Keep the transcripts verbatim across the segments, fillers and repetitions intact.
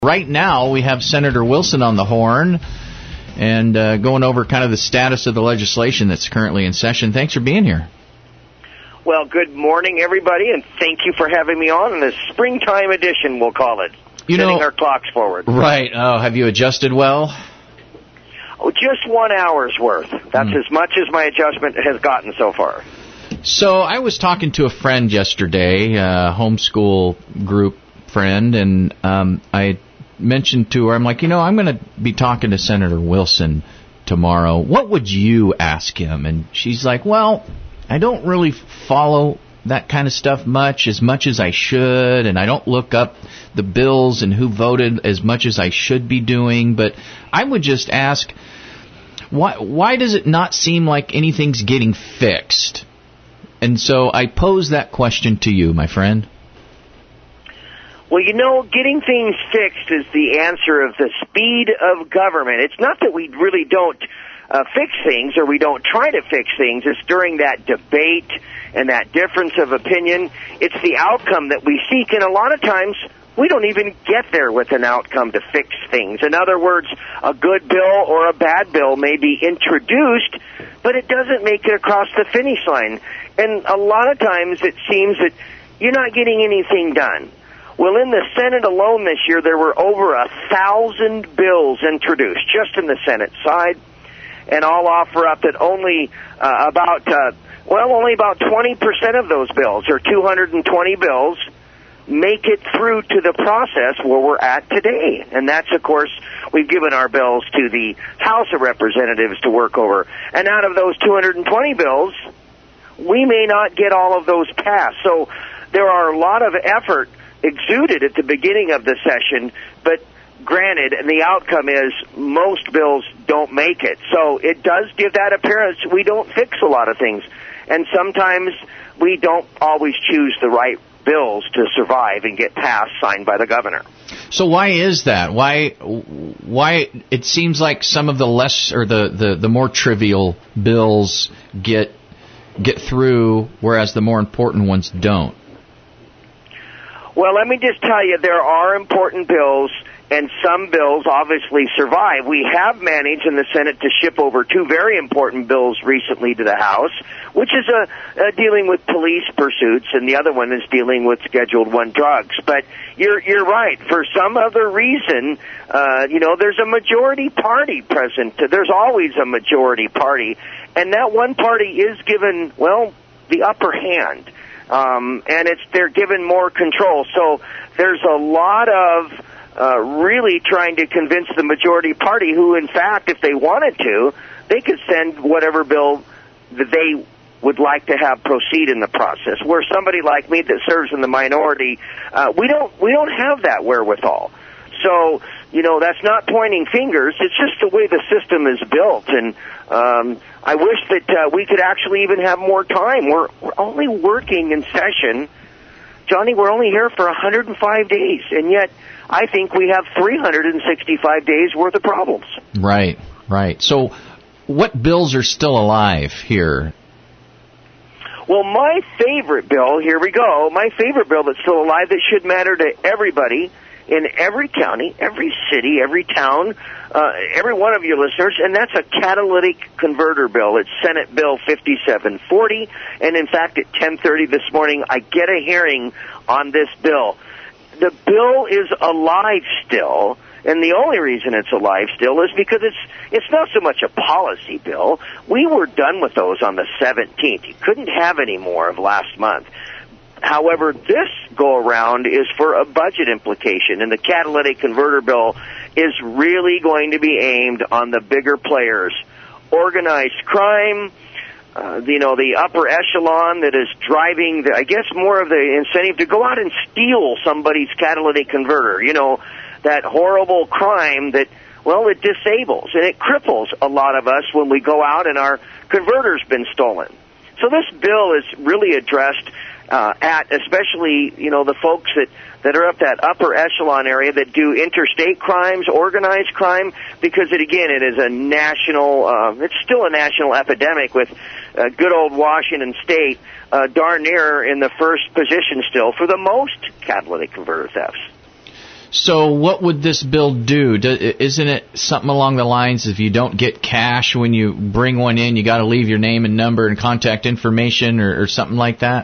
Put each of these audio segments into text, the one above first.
Right now, we have Senator Wilson on the horn and uh, going over kind of the status of the legislation that's currently in session. Thanks for being here. Well, good morning, everybody, and thank you for having me on in this springtime edition, we'll call it, you setting know, our clocks forward. Right. Oh, have you adjusted well? Oh, just one hour's worth. That's mm. as much as my adjustment has gotten so far. So I was talking to a friend yesterday, a homeschool group friend, and um, I mentioned to her, I'm like, you know, I'm going to be talking to Senator Wilson tomorrow. What would you ask him? And she's like, well, I don't really follow that kind of stuff much, as much as I should, and I don't look up the bills and who voted as much as I should be doing, but I would just ask, why, why does it not seem like anything's getting fixed? And so I pose that question to you, my friend. Well, you know, getting things fixed is the answer of the speed of government. It's not that we really don't uh, fix things or we don't try to fix things. It's during that debate and that difference of opinion. It's the outcome that we seek, and a lot of times we don't even get there with an outcome to fix things. In other words, a good bill or a bad bill may be introduced, but it doesn't make it across the finish line. And a lot of times it seems that you're not getting anything done. Well, in the Senate alone this year, there were over a thousand bills introduced, just in the Senate side. And I'll offer up that only uh, about, uh, well, only about twenty percent of those bills, or two hundred twenty bills, make it through to the process where we're at today. And that's, of course, we've given our bills to the House of Representatives to work over. And out of those two hundred twenty bills, we may not get all of those passed. So there are a lot of effort exuded at the beginning of the session, but granted, and the outcome is most bills don't make it. So it does give that appearance we don't fix a lot of things. And sometimes we don't always choose the right bills to survive and get passed, signed by the governor. So why is that? Why why it seems like some of the less or the, the, the more trivial bills get get through, whereas the more important ones don't? Well, let me just tell you, there are important bills, and some bills obviously survive. We have managed in the Senate to ship over two very important bills recently to the House, which is a, a dealing with police pursuits, and the other one is dealing with Scheduled One drugs. But you're you're right. For some other reason, uh, you know, there's a majority party present. There's always a majority party, and that one party is given, well, the upper hand. Um, and it's they're given more control. So there's a lot of uh, really trying to convince the majority party who, in fact, if they wanted to, they could send whatever bill that they would like to have proceed in the process. Where somebody like me that serves in the minority, uh, we don't we don't have that wherewithal. So, you know, that's not pointing fingers. It's just the way the system is built. And um, I wish that uh, we could actually even have more time. We're, we're only working in session. Johnny, we're only here for one hundred five days. And yet I think we have three hundred sixty-five days worth of problems. Right, right. So what bills are still alive here? Well, my favorite bill, here we go, my favorite bill that's still alive that should matter to everybody in every county, every city, every town, uh, every one of your listeners, and that's a catalytic converter bill. It's Senate Bill fifty-seven forty, and in fact, at ten thirty this morning, I get a hearing on this bill. The bill is alive still, and the only reason it's alive still is because it's it's not so much a policy bill. We were done with those on the seventeenth. You couldn't have any more of last month. However, this go-around is for a budget implication, and the catalytic converter bill is really going to be aimed on the bigger players. Organized crime, uh, you know, the upper echelon that is driving, the, I guess, more of the incentive to go out and steal somebody's catalytic converter. You know, that horrible crime that, well, it disables and it cripples a lot of us when we go out and our converter's been stolen. So this bill is really addressed Uh, at especially, you know, the folks that, that are up that upper echelon area that do interstate crimes, organized crime, because, it again, it is a national, uh, it's still a national epidemic with uh, good old Washington State uh, darn near in the first position still for the most catalytic converter thefts. So what would this bill do? do? Isn't it something along the lines of if you don't get cash when you bring one in, you got to leave your name and number and contact information or, or something like that?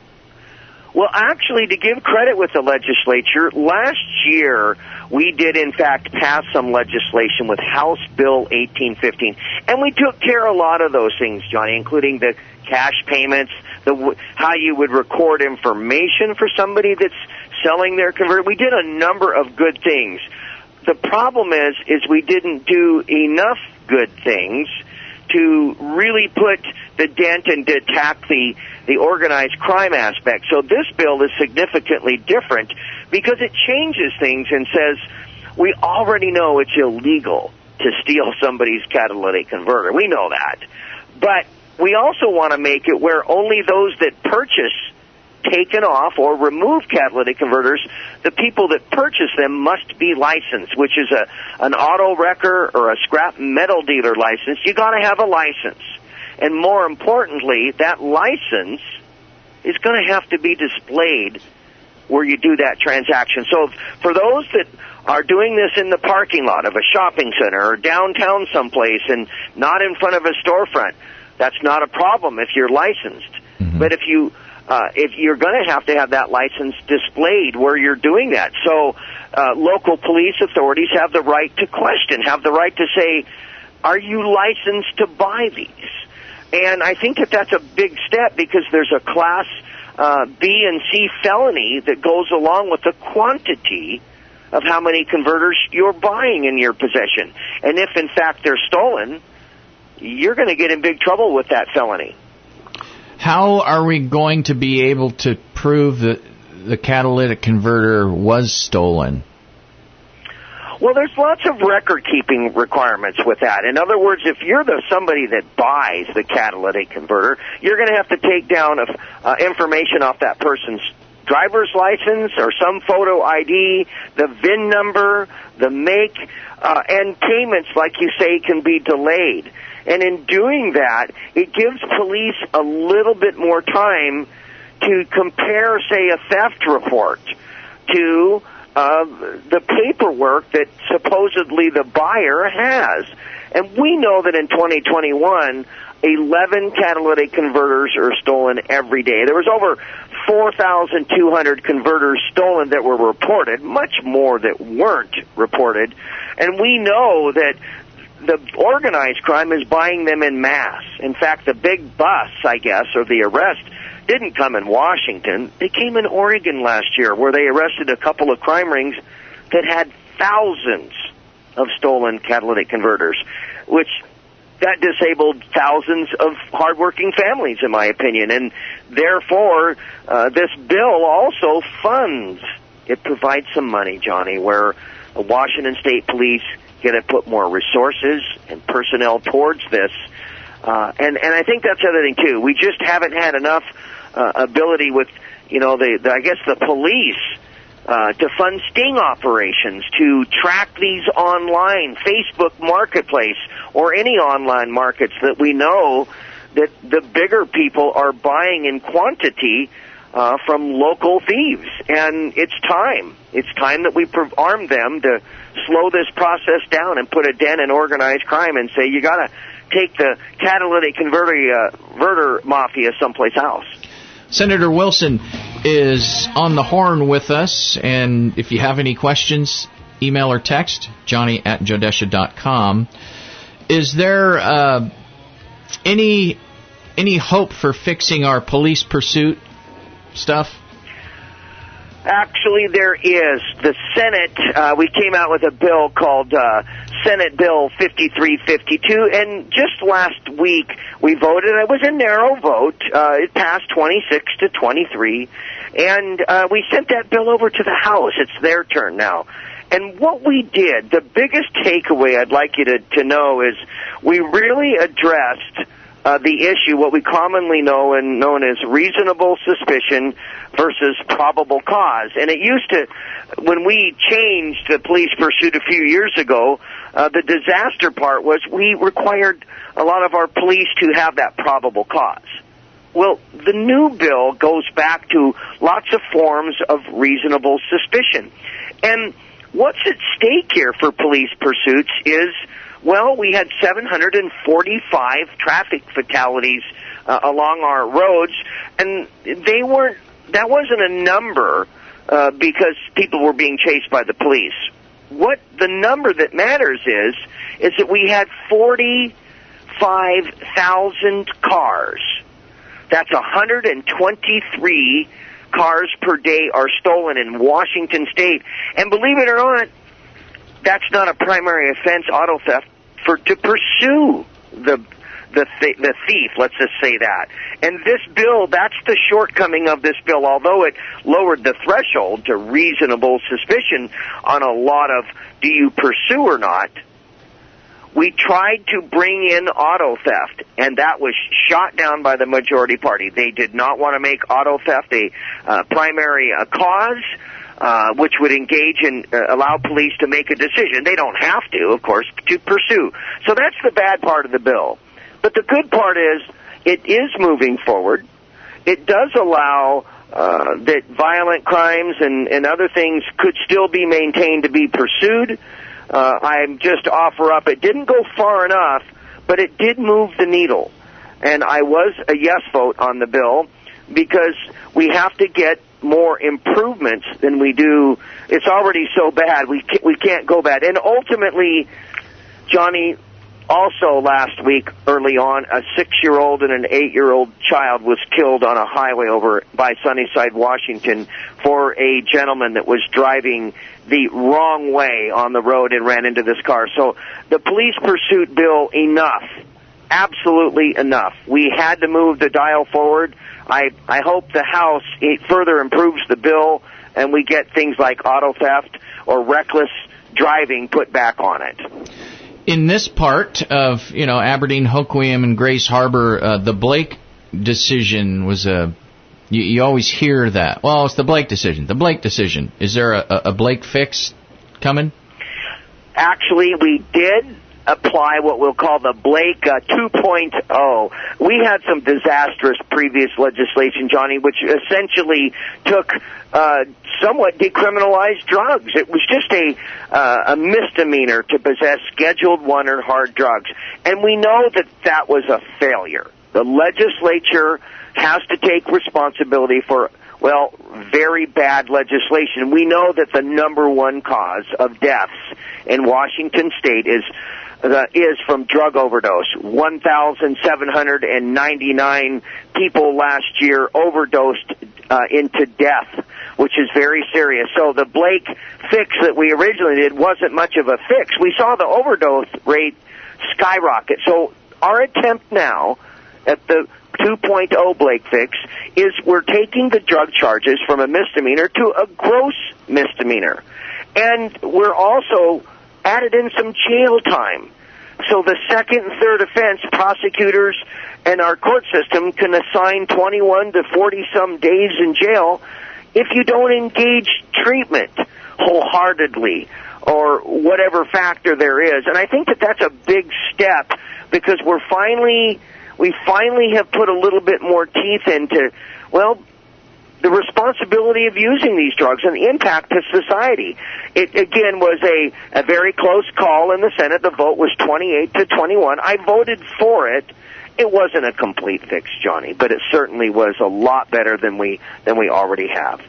Well, actually, to give credit with the legislature, last year we did, in fact, pass some legislation with House Bill eighteen fifteen, and we took care of a lot of those things, Johnny, including the cash payments, the how you would record information for somebody that's selling their converter. We did a number of good things. The problem is, is we didn't do enough good things to really put the dent and to attack the, the organized crime aspect. So this bill is significantly different because it changes things and says we already know it's illegal to steal somebody's catalytic converter. We know that. But we also want to make it where only those that purchase taken off or remove catalytic converters, the people that purchase them must be licensed, which is a an auto wrecker or a scrap metal dealer license. You got to have a license. And more importantly, that license is going to have to be displayed where you do that transaction. So for those that are doing this in the parking lot of a shopping center or downtown someplace and not in front of a storefront, that's not a problem if you're licensed. Mm-hmm. But if you Uh, if you're going to have to have that license displayed where you're doing that. So uh, local police authorities have the right to question, have the right to say, are you licensed to buy these? And I think that that's a big step because there's a class uh, B and C felony that goes along with the quantity of how many converters you're buying in your possession. And if, in fact, they're stolen, you're going to get in big trouble with that felony. How are we going to be able to prove that the catalytic converter was stolen? Well, there's lots of record-keeping requirements with that. In other words, if you're the somebody that buys the catalytic converter, you're going to have to take down uh, information off that person's driver's license or some photo I D, the V I N number, the make, uh, and payments, like you say, can be delayed. And in doing that, it gives police a little bit more time to compare, say, a theft report to uh, the paperwork that supposedly the buyer has. And we know that in twenty twenty-one, eleven catalytic converters are stolen every day. There was over four thousand two hundred converters stolen that were reported, much more that weren't reported. And we know that the organized crime is buying them in mass. In fact, the big bust, I guess, or the arrest didn't come in Washington. It came in Oregon last year, where they arrested a couple of crime rings that had thousands of stolen catalytic converters, which that disabled thousands of hardworking families, in my opinion. And therefore, uh, this bill also funds. It provides some money, Johnny, where the Washington State Police going to put more resources and personnel towards this. Uh, and, and I think that's the other thing, too. We just haven't had enough uh, ability with, you know, the, the I guess the police uh, to fund sting operations, to track these online, Facebook Marketplace, or any online markets that we know that the bigger people are buying in quantity uh, from local thieves. And it's time. It's time that we arm them to slow this process down and put a dent in organized crime and say, you got to take the catalytic converter, uh, converter mafia someplace else. Senator Wilson is on the horn with us, and if you have any questions, email or text, johnny at jodesha dot com. Is there uh, any any hope for fixing our police pursuit stuff? Actually, there is. The Senate, uh, we came out with a bill called uh, Senate Bill fifty-three fifty-two, and just last week we voted. It was a narrow vote. Uh, it passed twenty-six to twenty-three, and uh, we sent that bill over to the House. It's their turn now. And what we did, the biggest takeaway I'd like you to, to know is we really addressed Uh, the issue, what we commonly know and known as reasonable suspicion versus probable cause. And it used to, when we changed the police pursuit a few years ago, uh, the disaster part was we required a lot of our police to have that probable cause. Well, the new bill goes back to lots of forms of reasonable suspicion. And what's at stake here for police pursuits is, well, we had seven hundred forty-five traffic fatalities uh, along our roads, and they weren't, that wasn't a number uh, because people were being chased by the police. What the number that matters is, is that we had forty-five thousand cars. That's one hundred twenty-three cars per day are stolen in Washington State. And believe it or not, that's not a primary offense, auto theft, for to pursue the the th- the thief, let's just say that. And this bill, that's the shortcoming of this bill. Although it lowered the threshold to reasonable suspicion on a lot of do you pursue or not, we tried to bring in auto theft, and that was shot down by the majority party. They did not want to make auto theft a uh, primary uh, cause, uh, which would engage and uh, allow police to make a decision. They don't have to, of course, to pursue. So that's the bad part of the bill. But the good part is it is moving forward. It does allow uh, that violent crimes and, and other things could still be maintained to be pursued. Uh, I'm just offer up, it didn't go far enough, but it did move the needle. And I was a yes vote on the bill because we have to get more improvements than we do. It's already so bad, we can't, we can't go bad. And ultimately, Johnny, also last week, early on, a six-year-old and an eight-year-old child was killed on a highway over by Sunnyside, Washington, for a gentleman that was driving the wrong way on the road and ran into this car. So the police pursuit bill, enough. Absolutely enough. We had to move the dial forward. I, I hope the House it further improves the bill and we get things like auto theft or reckless driving put back on it. In this part of, you know, Aberdeen, Hoquiam, and Grace Harbor, uh, the Blake decision was a... You, you always hear that. Well, it's the Blake decision. The Blake decision. Is there a, a Blake fix coming? Actually, we did apply what we'll call the Blake uh, two point oh. We had some disastrous previous legislation, Johnny, which essentially took uh, somewhat decriminalized drugs. It was just a uh, a misdemeanor to possess Scheduled One or hard drugs, and we know that that was a failure. The legislature has to take responsibility for, well, very bad legislation. We know that the number one cause of deaths in Washington State is uh, is from drug overdose. one thousand seven hundred ninety-nine people last year overdosed uh, into death, which is very serious. So the Blake fix that we originally did wasn't much of a fix. We saw the overdose rate skyrocket. So our attempt now at the two point oh Blake fix is we're taking the drug charges from a misdemeanor to a gross misdemeanor. And we're also added in some jail time. So the second and third offense, prosecutors and our court system can assign twenty-one to forty-some days in jail if you don't engage treatment wholeheartedly or whatever factor there is. And I think that that's a big step because we're finally... We finally have put a little bit more teeth into, well, the responsibility of using these drugs and the impact to society. It, again, was a, a very close call in the Senate. The vote was twenty-eight to twenty-one. I voted for it. It wasn't a complete fix, Johnny, but it certainly was a lot better than we than we already have.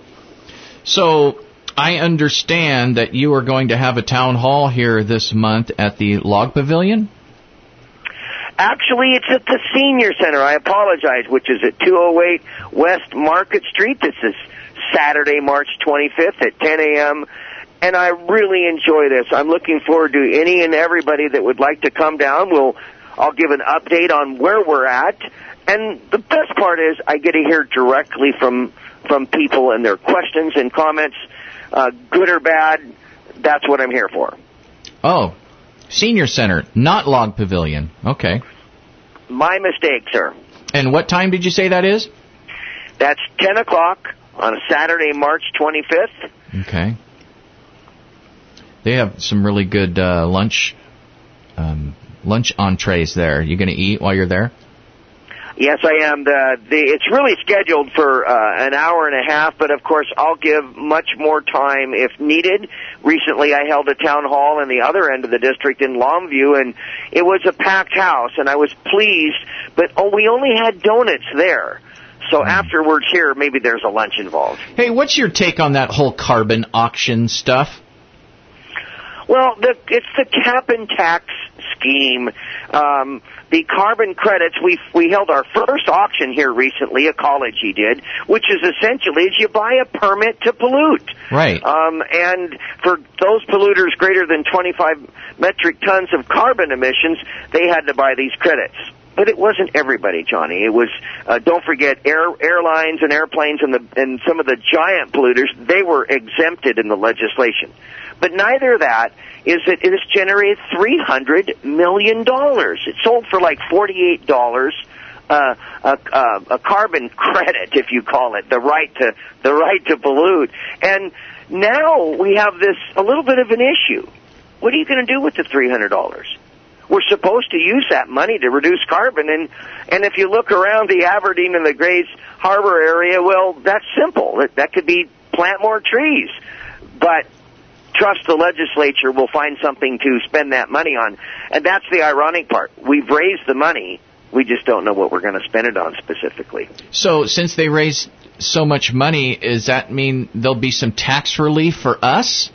So I understand that you are going to have a town hall here this month at the Log Pavilion? Actually, it's at the Senior Center. I apologize, which is at two oh eight West Market Street. This is Saturday, March twenty-fifth at ten a.m., and I really enjoy this. I'm looking forward to any and everybody that would like to come down. We'll, I'll give an update on where we're at, and the best part is I get to hear directly from, from people and their questions and comments, uh, good or bad. That's what I'm here for. Oh. Senior Center, not Log Pavilion. Okay. My mistake, sir. And what time did you say that is? That's ten o'clock on a Saturday, March twenty-fifth. Okay. They have some really good uh, lunch um, lunch entrees there. You going to eat while you're there? Yes, I am. The, the it's really scheduled for uh, an hour and a half, but of course I'll give much more time if needed. Recently I held a town hall in the other end of the district in Longview, and it was a packed house, and I was pleased, but oh, we only had donuts there. So afterwards here, maybe there's a lunch involved. Hey, what's your take on that whole carbon auction stuff? Well, the, it's the cap and tax scheme. Um, the carbon credits, we we held our first auction here recently, Ecology did, which is essentially is you buy a permit to pollute. Right. Um, and for those polluters greater than twenty-five metric tons of carbon emissions, they had to buy these credits. But it wasn't everybody, Johnny. It was, uh, don't forget, air, airlines and airplanes and, the, and some of the giant polluters, they were exempted in the legislation. But neither that is that it has generated three hundred million dollars. It sold for like forty-eight dollars uh, a, a, a carbon credit, if you call it, the right to the right to pollute. And now we have this a little bit of an issue. What are you going to do with the three hundred dollars? We're supposed to use that money to reduce carbon, and and if you look around the Aberdeen and the Grays Harbor area, well, that's simple. That, that could be plant more trees. But trust the legislature will find something to spend that money on. And that's the ironic part. We've raised the money. We just don't know what we're going to spend it on specifically. So since they raised so much money, does that mean there'll be some tax relief for us?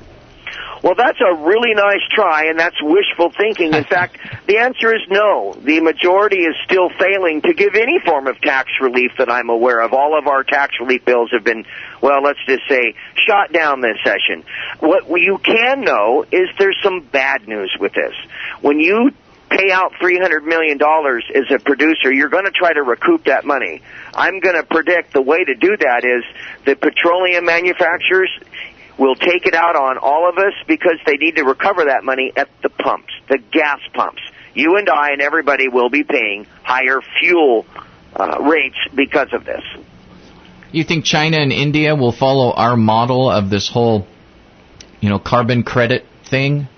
Well, that's a really nice try, and that's wishful thinking. In fact, the answer is no. The majority is still failing to give any form of tax relief that I'm aware of. All of our tax relief bills have been, well, let's just say, shot down this session. What you can know is there's some bad news with this. When you pay out three hundred million dollars as a producer, you're going to try to recoup that money. I'm going to predict the way to do that is the petroleum manufacturers will take it out on all of us because they need to recover that money at the pumps, the gas pumps. You and I and everybody will be paying higher fuel uh, rates because of this. You think China and India will follow our model of this whole, you know, carbon credit thing?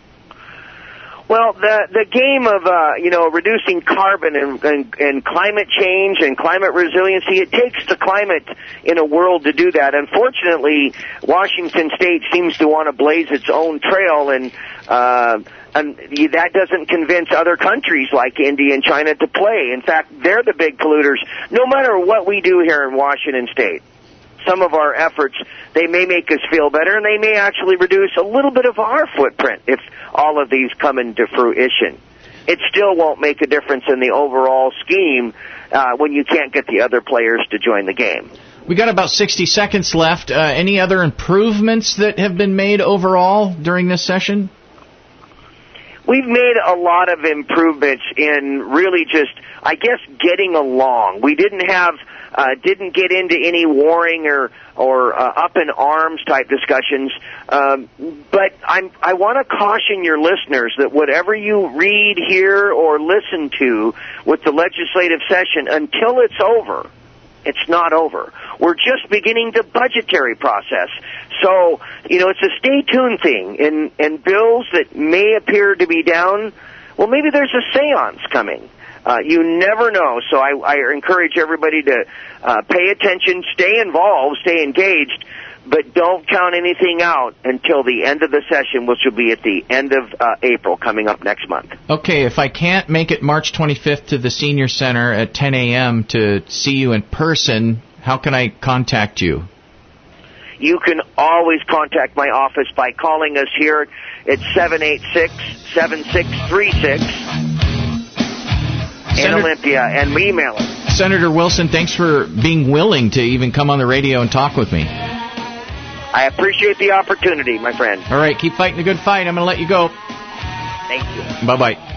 Well, the the game of uh, you know reducing carbon and, and and climate change and climate resiliency, it takes the climate in a world to do that. Unfortunately, Washington State seems to want to blaze its own trail, and uh, and that doesn't convince other countries like India and China to play. In fact, they're the big polluters. No matter what we do here in Washington State, some of our efforts, they may make us feel better, and they may actually reduce a little bit of our footprint if all of these come into fruition. It still won't make a difference in the overall scheme uh, when you can't get the other players to join the game. We got about sixty seconds left. Uh, any other improvements that have been made overall during this session? We've made a lot of improvements in really just, I guess, getting along. We didn't have... Uh, didn't get into any warring or or uh, up in arms type discussions, um, but I'm, I want to caution your listeners that whatever you read, hear, or listen to with the legislative session, until it's over, it's not over. We're just beginning the budgetary process. So, you know, it's a stay tuned thing, and, and bills that may appear to be down, well, maybe there's a seance coming. Uh, you never know, so I, I encourage everybody to uh, pay attention, stay involved, stay engaged, but don't count anything out until the end of the session, which will be at the end of uh, April, coming up next month. Okay, if I can't make it March twenty-fifth to the Senior Center at ten a.m. to see you in person, how can I contact you? You can always contact my office by calling us here at seven eight six, seven six three six. In Olympia, and email it. Senator Wilson, thanks for being willing to even come on the radio and talk with me. I appreciate the opportunity, my friend. All right, keep fighting the good fight. I'm going to let you go. Thank you. Bye-bye.